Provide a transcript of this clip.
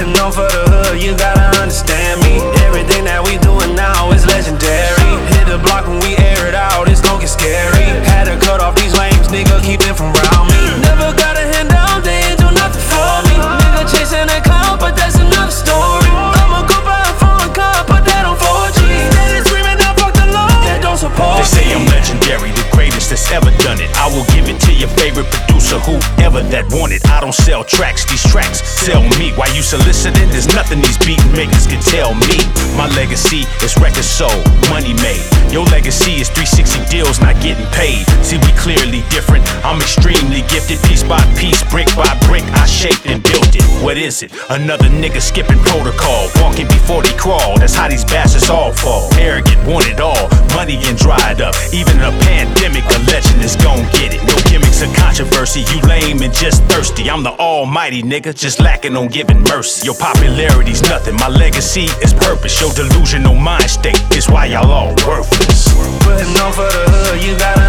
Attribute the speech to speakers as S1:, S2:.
S1: Putting on for the hood, you gotta understand me. Everything that we doing now is legendary. Hit the block when we air it out, it's gon' get scary. Had to cut off these lames, nigga, keep them from round me. Never got a hand down, they ain't do nothing for me. Nigga chasing that cloud, but that's another story. I'ma go buy a phone car, put that on 4G. Steady screaming out, fuck the law, that don't support me.
S2: They say I'm legendary, the greatest that's ever done it. I will give it to your favorite producer, whoever that want it. I don't sell tracks, these tracks sell me. Why you soliciting? There's nothing these beat makers can tell me. My legacy is records sold, money made. Your legacy is 360 deals, not getting paid. See, we clearly different. I'm extremely gifted, piece by piece, brick by brick. I shaped and built it. What is it? Another nigga skipping protocol, walking before they crawl. That's how these bastards all fall. Arrogant, want it all, money and dried up. Even in a pandemic, a legend is gon' get it. No gimmicks or controversy. You lame and just thirsty. I'm the almighty nigga, just lacking on giving mercy. Your popularity's nothing, my legacy is purpose. Your delusional mind state is why y'all all worthless.
S1: Putting on for the hood, you gotta